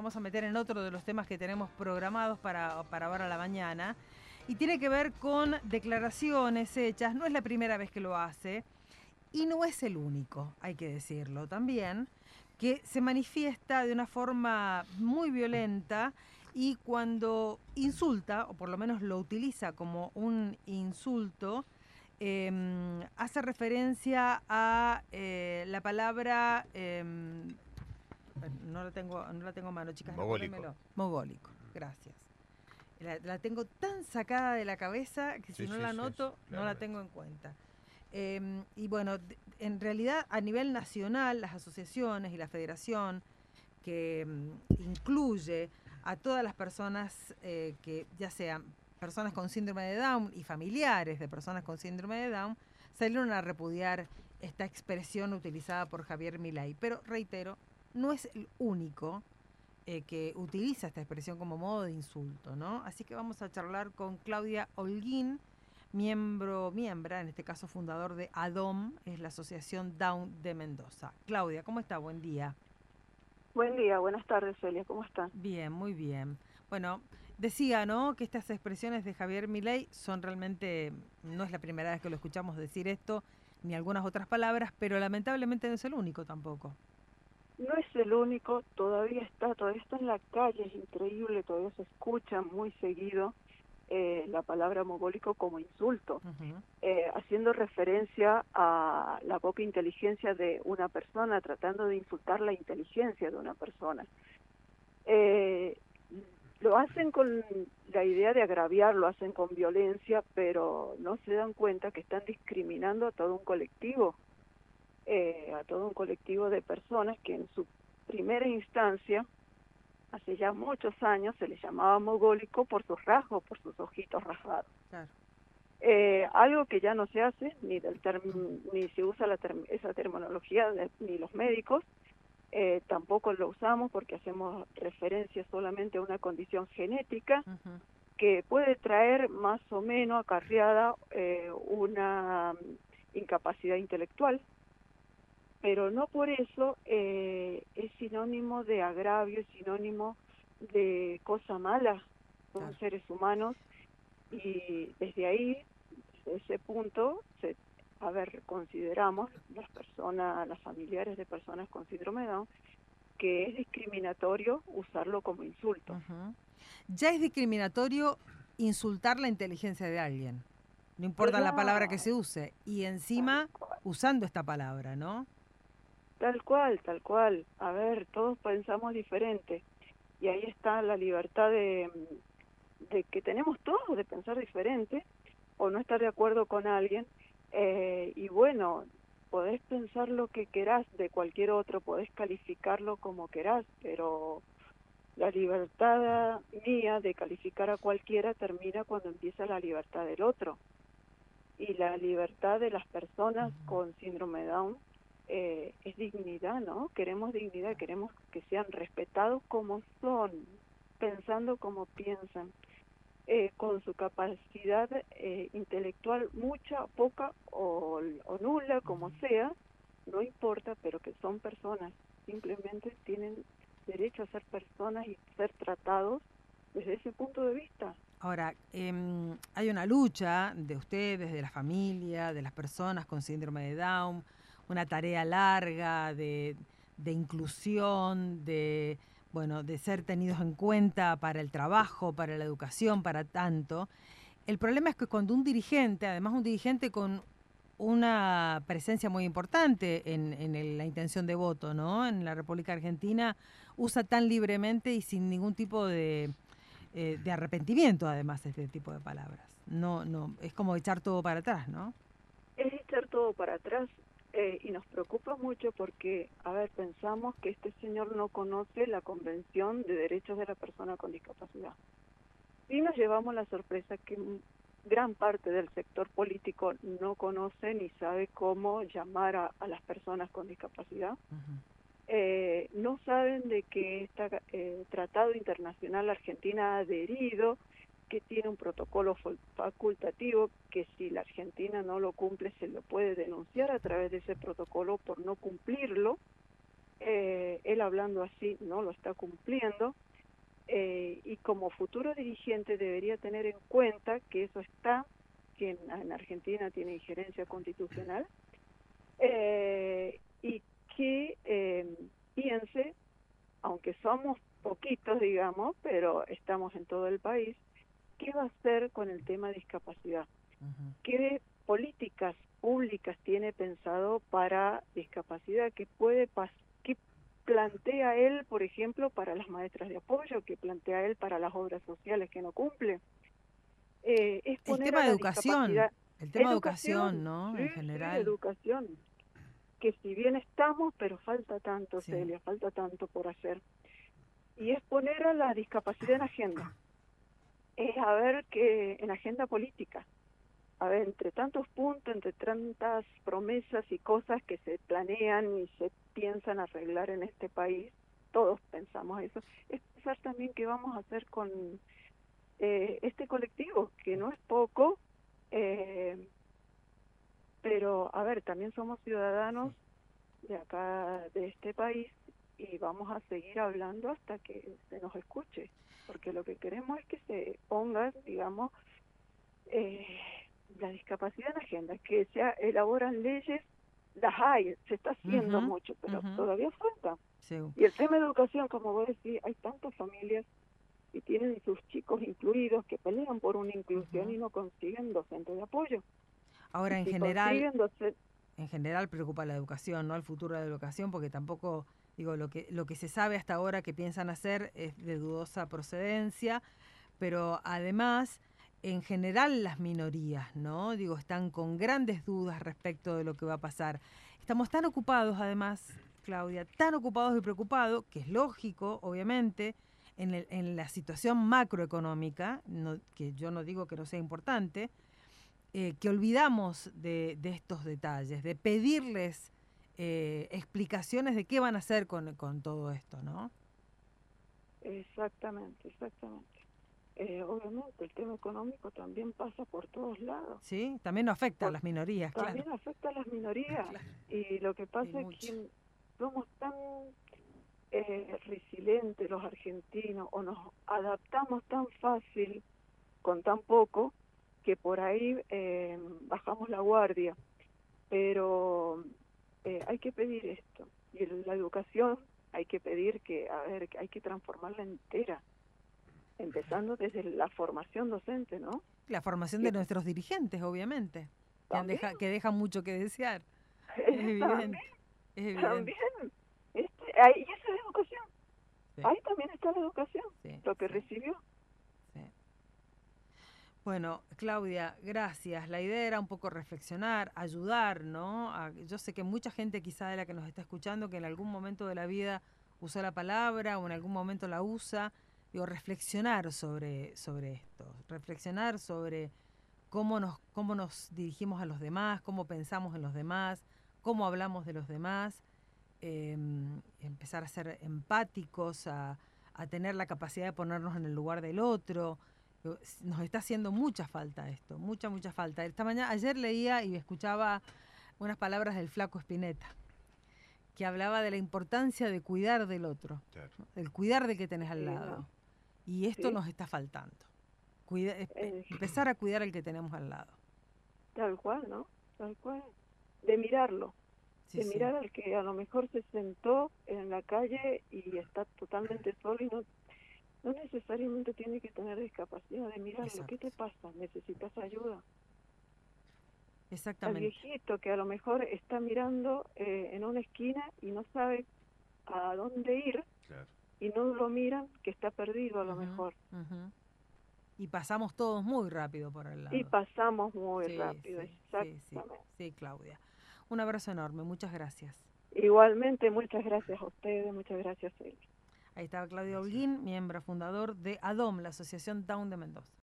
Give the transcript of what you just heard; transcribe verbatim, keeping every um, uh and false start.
vamos a meter en otro de los temas que tenemos programados para, para ahora a la mañana. Y tiene que ver con declaraciones hechas. No es la primera vez que lo hace. Y no es el único, hay que decirlo también, que se manifiesta de una forma muy violenta y cuando insulta, o por lo menos lo utiliza como un insulto, eh, hace referencia a eh, la palabra, eh, no la tengo, no la tengo a mano, chicas, Mogólico. recuérdenmelo. Mogólico, gracias. La, la tengo tan sacada de la cabeza que si Sí, no sí, la sí, sí, anoto, no la claramente. tengo en cuenta. Eh, y bueno, de- en realidad a nivel nacional, las asociaciones y la federación, que mm, incluye a todas las personas eh, que ya sean personas con síndrome de Down y familiares de personas con síndrome de Down, salieron a repudiar esta expresión utilizada por Javier Milei. Pero reitero, no es el único eh, que utiliza esta expresión como modo de insulto, ¿no? Así que vamos a charlar con Claudia Holguín, miembro, miembra, en este caso fundador de ADOM, es la Asociación Down de Mendoza. Claudia, ¿cómo está? Buen día. Buen día, buenas tardes, Celia, ¿cómo están? Bien, muy bien. Bueno, decía, ¿no?, que estas expresiones de Javier Milei son realmente, no es la primera vez que lo escuchamos decir esto, ni algunas otras palabras, pero lamentablemente no es el único tampoco. No es el único, todavía está, todavía está en la calle, es increíble, todavía se escucha muy seguido eh, la palabra mogólico como insulto, Uh-huh. eh, haciendo referencia a la poca inteligencia de una persona, tratando de insultar la inteligencia de una persona. Eh, lo hacen con la idea de agraviar, lo hacen con violencia, pero no se dan cuenta que están discriminando a todo un colectivo. Eh, a todo un colectivo de personas que en su primera instancia, hace ya muchos años, se les llamaba mogólico por sus rasgos, por sus ojitos rasgados. Claro. Eh, algo que ya no se hace, ni del term ni se usa la term esa terminología, de, ni los médicos, eh, tampoco lo usamos porque hacemos referencia solamente a una condición genética Uh-huh. que puede traer más o menos acarreada eh, una incapacidad intelectual, pero no por eso eh, es sinónimo de agravio, es sinónimo de cosa mala. Son Claro. seres humanos y desde ahí, desde ese punto, se, a ver, consideramos las personas, las familiares de personas con síndrome de Down, que es discriminatorio usarlo como insulto. Uh-huh. Ya es discriminatorio insultar la inteligencia de alguien, no importa la palabra que Claro, se use, y tal encima cual. usando esta palabra, ¿no? Tal cual, tal cual. A ver, todos pensamos diferente y ahí está la libertad de, de que tenemos todos de pensar diferente o no estar de acuerdo con alguien, eh, y bueno, podés pensar lo que querás de cualquier otro, podés calificarlo como querás, pero la libertad mía de calificar a cualquiera termina cuando empieza la libertad del otro. Y la libertad de las personas con síndrome de Down eh, es dignidad, ¿no? Queremos dignidad, queremos que sean respetados como son, pensando como piensan, eh, con su capacidad eh, intelectual mucha, poca o, o nula, como sea, no importa, pero que son personas, simplemente tienen derecho a ser personas y ser tratados desde ese punto de vista. Ahora, eh, hay una lucha de ustedes, de la familia, de las personas con síndrome de Down, una tarea larga de, de inclusión, de, bueno, de ser tenidos en cuenta para el trabajo, para la educación, para tanto. El problema es que cuando un dirigente, además un dirigente con una presencia muy importante en, en el- la intención de voto, ¿no?, en la República Argentina, usa tan libremente y sin ningún tipo de eh, de arrepentimiento, además, este tipo de palabras. No, no, es como echar todo para atrás, ¿no? Es echar todo para atrás, eh, y nos preocupa mucho porque, a ver, pensamos que este señor no conoce la Convención de Derechos de la Persona con Discapacidad. Y nos llevamos la sorpresa que gran parte del sector político no conoce ni sabe cómo llamar a, a las personas con discapacidad. Uh-huh. Eh, no saben de que este eh, tratado internacional Argentina ha adherido, que tiene un protocolo facultativo, que si la Argentina no lo cumple se lo puede denunciar a través de ese protocolo por no cumplirlo, eh, él hablando así no lo está cumpliendo, eh, y como futuro dirigente debería tener en cuenta que eso está, que en, en Argentina tiene injerencia constitucional, eh, y que eh, piense, aunque somos poquitos, digamos, pero estamos en todo el país, ¿qué va a hacer con el tema de discapacidad? Ujú. ¿Qué políticas públicas tiene pensado para discapacidad? ¿Qué puede pas qué plantea él, por ejemplo, para las maestras de apoyo? ¿Qué plantea él para las obras sociales que no cumple? Eh, es El poner tema a de la educación, discapacidad. el tema de educación, Educación, ¿no? sí, En sí, general, educación. Que si bien estamos, pero falta tanto, sí. Celia, falta tanto por hacer. Y es poner a la discapacidad en agenda. Es a ver que en agenda política. A ver, entre tantos puntos, entre tantas promesas y cosas que se planean y se piensan arreglar en este país, todos pensamos eso, es pensar también qué vamos a hacer con eh, este colectivo, que no es poco, eh, pero a ver, también somos ciudadanos de acá, de este país, y vamos a seguir hablando hasta que se nos escuche, porque lo que queremos es que se ponga, digamos, eh, la discapacidad en agenda, que se elaboran leyes, las hay, se está haciendo Ujú, mucho, pero ujú, todavía falta. sí. Y el tema de educación, como vos decís, hay tantas familias que tienen sus chicos incluidos, que pelean por una inclusión Ujú. y no consiguen docentes de apoyo. Y Ahora, en si general, consiguen docentes, en general preocupa la educación, ¿no? El futuro de la educación, porque tampoco, digo, lo que, lo que se sabe hasta ahora que piensan hacer es de dudosa procedencia, pero además, en general las minorías, ¿no? Digo, están con grandes dudas respecto de lo que va a pasar. Estamos tan ocupados, además, Claudia, tan ocupados y preocupados, que es lógico, obviamente, en, el, en la situación macroeconómica, no, que yo no digo que no sea importante, eh, que olvidamos de, de estos detalles, de pedirles eh, explicaciones de qué van a hacer con, con todo esto, ¿no? exactamente, exactamente. Eh, obviamente el tema económico también pasa por todos lados, ¿Sí? También nos afecta a por, las minorías, claro. también afecta a las minorías, Claro, y lo que y pasa es mucho. que somos tan eh, resilientes los argentinos, o nos adaptamos tan fácil con tan poco, que por ahí eh, bajamos la guardia, pero eh, hay que pedir esto, y la educación hay que pedir que, a ver, que hay que transformarla entera, empezando desde la formación docente, ¿no? La formación de Que nuestros dirigentes, obviamente, que, han también, deja, que dejan mucho que desear. Es también, evidente, es evidente. también, este, ahí, y esa es educación, Sí, ahí también está la educación, sí, lo que sí, recibió. sí. Bueno, Claudia, gracias. La idea era un poco reflexionar, ayudar, ¿no? A- yo sé que mucha gente quizá de la que nos está escuchando que en algún momento de la vida usó la palabra o en algún momento la usa. Digo, reflexionar sobre, sobre esto, reflexionar sobre cómo nos, cómo nos dirigimos a los demás, cómo pensamos en los demás, cómo hablamos de los demás, eh, empezar a ser empáticos, a, a tener la capacidad de ponernos en el lugar del otro. Nos está haciendo mucha falta esto, mucha, mucha falta. Esta mañana, ayer leía y escuchaba unas palabras del Flaco Spinetta, que hablaba de la importancia de cuidar del otro, Claro. ¿no? El cuidar del que tenés al Sí, lado. no, Y esto sí, nos está faltando. Cuida, eh, empezar a cuidar al que tenemos al lado. tal cual, ¿no? Tal cual. De mirarlo, Sí, de sí, mirar al que a lo mejor se sentó en la calle y está totalmente solo, y no, no necesariamente tiene que tener discapacidad, de mirarlo. ¿Qué exacto. te pasa? ¿Necesitas ayuda? Al Exactamente. viejito que a lo mejor está mirando eh, en una esquina y no sabe a dónde ir, Claro. y no lo miran, que está perdido a lo Ujú, mejor. ujú. Y pasamos todos muy rápido por el Y lado. pasamos muy Sí, rápido, sí, sí, sí, exactamente. sí, Claudia. Un abrazo enorme, muchas gracias. Igualmente, muchas gracias a ustedes, muchas gracias, Celia. Ahí estaba Claudio Gracias. Holguín, miembro fundador de ADOM, la Asociación Down de Mendoza.